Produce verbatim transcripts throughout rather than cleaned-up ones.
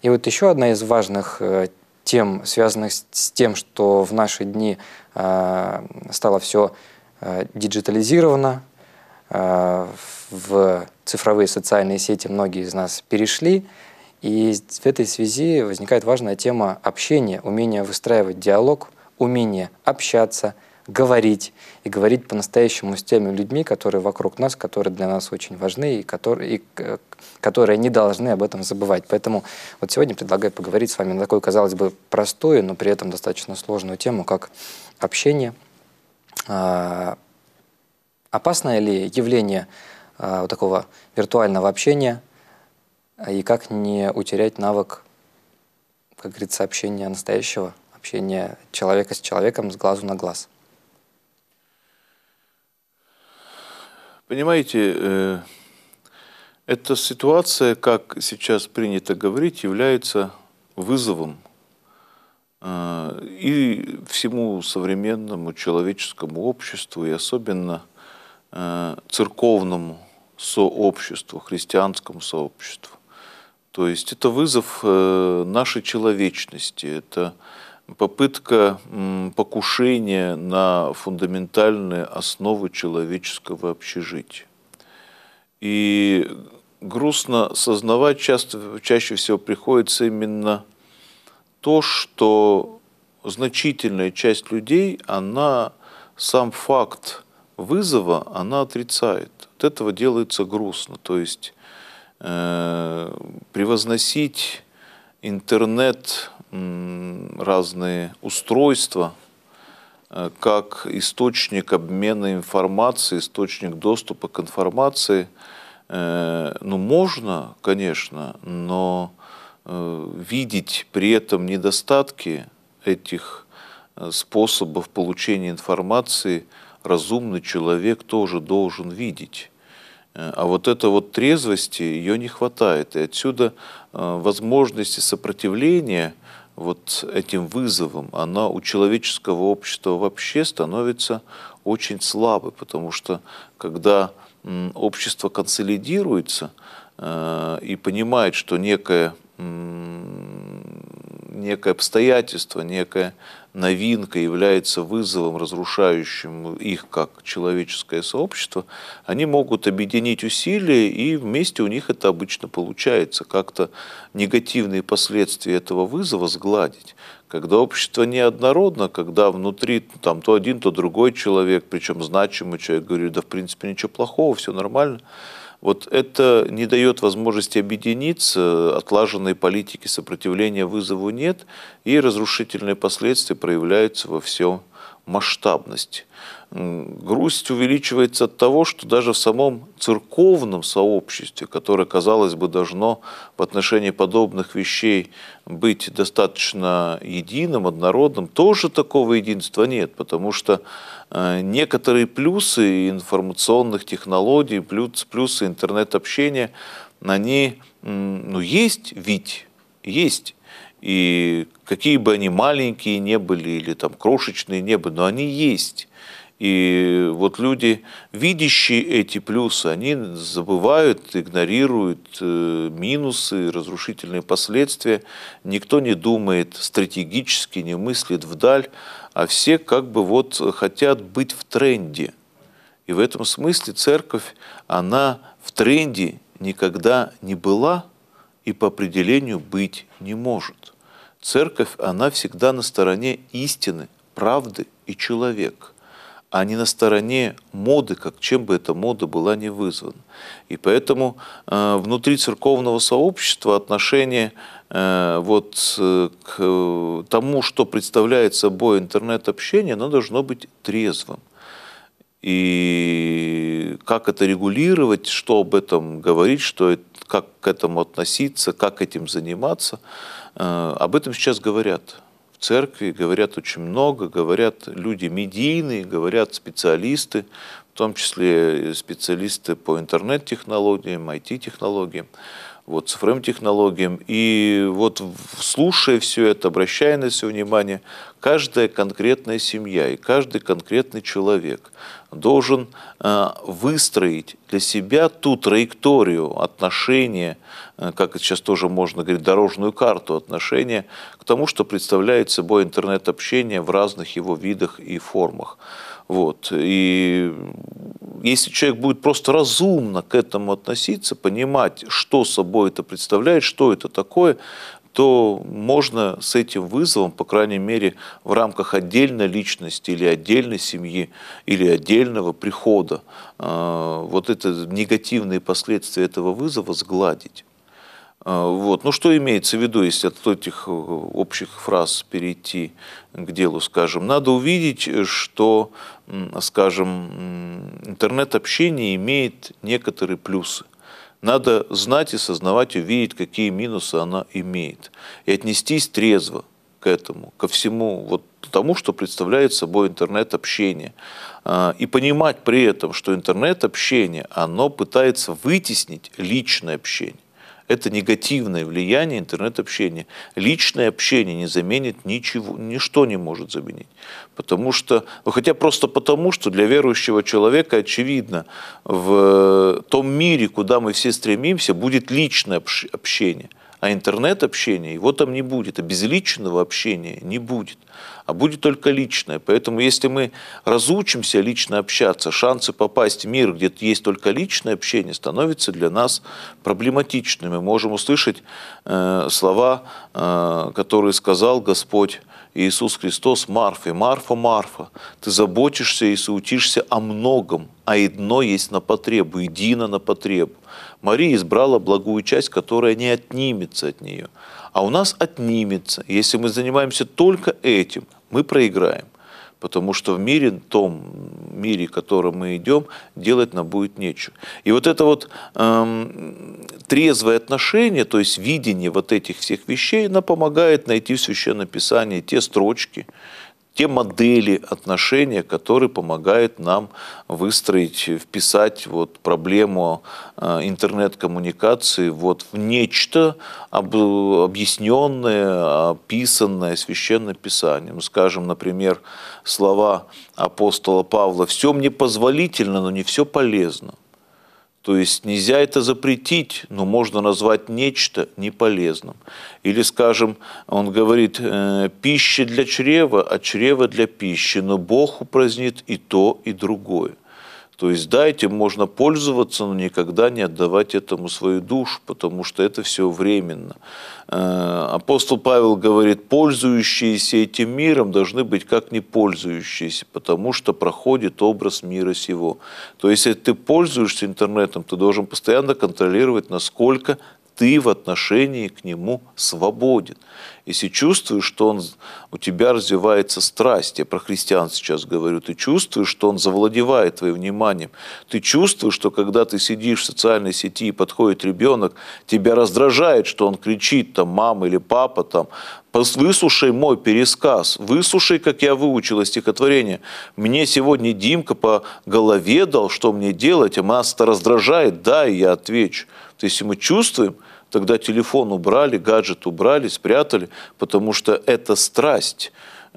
И вот еще одна из важных тем, связанных с тем, что в наши дни стало все диджитализировано, в цифровые социальные сети многие из нас перешли, и в этой связи возникает важная тема общения, умение выстраивать диалог, умение общаться, говорить, и говорить по-настоящему с теми людьми, которые вокруг нас, которые для нас очень важны, и которые, и, которые не должны об этом забывать. Поэтому вот сегодня предлагаю поговорить с вами на такую, казалось бы, простую, но при этом достаточно сложную тему, как общение. А, опасное ли явление а, вот такого виртуального общения, и как не утерять навык, как говорится, общения настоящего, общения человека с человеком, с глазу на глаз? Понимаете, э, эта ситуация, как сейчас принято говорить, является вызовом э, и всему современному человеческому обществу, и особенно э, церковному сообществу, христианскому сообществу. То есть это вызов э, нашей человечности, это попытка м, покушения на фундаментальные основы человеческого общежития. И грустно сознавать, часто, чаще всего приходится именно то, что значительная часть людей, она сам факт вызова, она отрицает. От этого делается грустно. То есть э, превозносить интернет, разные устройства, как источник обмена информацией, источник доступа к информации, ну, можно, конечно, но видеть при этом недостатки этих способов получения информации разумный человек тоже должен видеть. А вот этой вот трезвости ее не хватает. И отсюда возможности сопротивления вот этим вызовам, она у человеческого общества вообще становится очень слабой, потому что когда общество консолидируется и понимает, что некое, некое обстоятельство, некая новинка является вызовом, разрушающим их как человеческое сообщество, они могут объединить усилия, и вместе у них это обычно получается, как-то негативные последствия этого вызова сгладить. Когда общество неоднородно, когда внутри там то один, то другой человек, причем значимый человек, говорит, да в принципе ничего плохого, все нормально, вот это не дает возможности объединиться, отлаженной политики сопротивления вызову нет, и разрушительные последствия проявляются во всем масштабности. Грусть увеличивается от того, что даже в самом церковном сообществе, которое, казалось бы, должно в отношении подобных вещей быть достаточно единым, однородным, тоже такого единства нет, потому что некоторые плюсы информационных технологий, плюсы интернет-общения, они, ну, есть ведь, есть. И какие бы они маленькие не были, или там крошечные не были, но они есть. И вот люди, видящие эти плюсы, они забывают, игнорируют минусы, разрушительные последствия. Никто не думает стратегически, не мыслит вдаль, а все как бы вот хотят быть в тренде. И в этом смысле церковь, она в тренде никогда не была и по определению быть не может. Церковь, она всегда на стороне истины, правды и человека, а не на стороне моды, как чем бы эта мода была ни вызвана. И поэтому э, внутри церковного сообщества отношение э, вот, э, к тому, что представляет собой интернет-общение, оно должно быть трезвым. И как это регулировать, что об этом говорить, что, как к этому относиться, как этим заниматься, э, об этом сейчас говорят. В церкви говорят очень много, говорят люди медийные, говорят специалисты, в том числе специалисты по интернет-технологиям, ай ти-технологиям, вот, цифровым технологиям. И вот слушая все это, обращая на все внимание, каждая конкретная семья и каждый конкретный человек должен выстроить для себя ту траекторию отношения, как сейчас тоже можно говорить, дорожную карту отношения к тому, что представляет собой интернет-общение в разных его видах и формах. Вот. И если человек будет просто разумно к этому относиться, понимать, что собой это представляет, что это такое, то можно с этим вызовом, по крайней мере, в рамках отдельной личности или отдельной семьи, или отдельного прихода, вот это негативные последствия этого вызова сгладить. Вот. Ну, что имеется в виду, если от этих общих фраз перейти к делу, скажем? Надо увидеть, что, скажем, интернет-общение имеет некоторые плюсы. Надо знать и сознавать, увидеть, какие минусы она имеет. И отнестись трезво к этому, ко всему вот тому, что представляет собой интернет-общение. И понимать при этом, что интернет-общение, оно пытается вытеснить личное общение. Это негативное влияние интернет-общения. Личное общение не заменит ничего, ничто не может заменить. Потому что, ну, хотя просто потому, что для верующего человека, очевидно, в том мире, куда мы все стремимся, будет личное общение. А интернет-общение, его там не будет, а безличного общения не будет, а будет только личное. Поэтому если мы разучимся лично общаться, шансы попасть в мир, где есть только личное общение, становятся для нас проблематичными. Мы можем услышать э, слова, э, которые сказал Господь Иисус Христос Марфе: «Марфа, Марфа, ты заботишься и суетишься о многом, а одно есть на потребу, едино на потребу. Мария избрала благую часть, которая не отнимется от нее». А у нас отнимется. Если мы занимаемся только этим, мы проиграем. Потому что в мире, том мире, в котором мы идем, делать нам будет нечего. И вот это вот эм, трезвое отношение, то есть видение вот этих всех вещей, оно помогает найти в Священном Писании те строчки, те модели отношения, которые помогают нам выстроить, вписать вот проблему интернет-коммуникации вот в нечто объясненное, описанное Священным Писанием. Скажем, например, слова апостола Павла: «Все мне позволительно, но не все полезно». То есть нельзя это запретить, но можно назвать нечто неполезным. Или, скажем, он говорит: пища для чрева, а чрево для пищи, но Бог упразднит и то, и другое. То есть да, этим можно пользоваться, но никогда не отдавать этому свою душу, потому что это все временно. Апостол Павел говорит: пользующиеся этим миром должны быть как не пользующиеся, потому что проходит образ мира сего. То есть если ты пользуешься интернетом, ты должен постоянно контролировать, насколько ты в отношении к нему свободен. Если чувствуешь, что он, у тебя развивается страсть, я про христиан сейчас говорю, ты чувствуешь, что он завладевает твоим вниманием, ты чувствуешь, что когда ты сидишь в социальной сети и подходит ребенок, тебя раздражает, что он кричит, там, мама или папа, там, выслушай мой пересказ, выслушай, как я выучила стихотворение. Мне сегодня Димка по голове дал, что мне делать, а нас это раздражает, да, и я отвечу. То есть, если мы чувствуем, тогда телефон убрали, гаджет убрали, спрятали, потому что это страсть,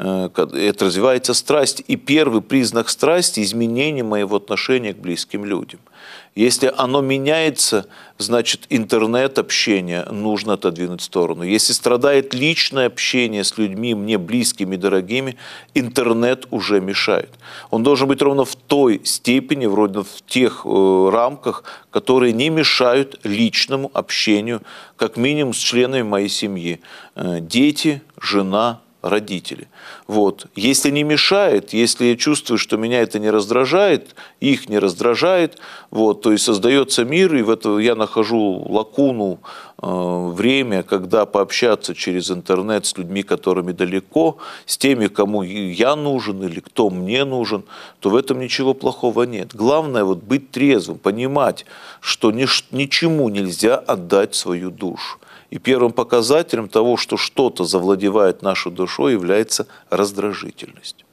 это развивается страсть. И первый признак страсти – изменение моего отношения к близким людям. Если оно меняется, значит, интернет-общение нужно отодвинуть в сторону. Если страдает личное общение с людьми, мне близкими, дорогими, интернет уже мешает. Он должен быть ровно в той степени, вроде в тех э, рамках, которые не мешают личному общению, как минимум с членами моей семьи. Э, дети, жена, родители. Вот. Если не мешает, если я чувствую, что меня это не раздражает, их не раздражает, вот, то есть создается мир, и в это я нахожу лакуну, э, время, когда пообщаться через интернет с людьми, которыми далеко, с теми, кому я нужен или кто мне нужен, то в этом ничего плохого нет. Главное вот быть трезвым, понимать, что нич- ничему нельзя отдать свою душу. И первым показателем того, что что-то завладевает нашей душой, является раздражительность.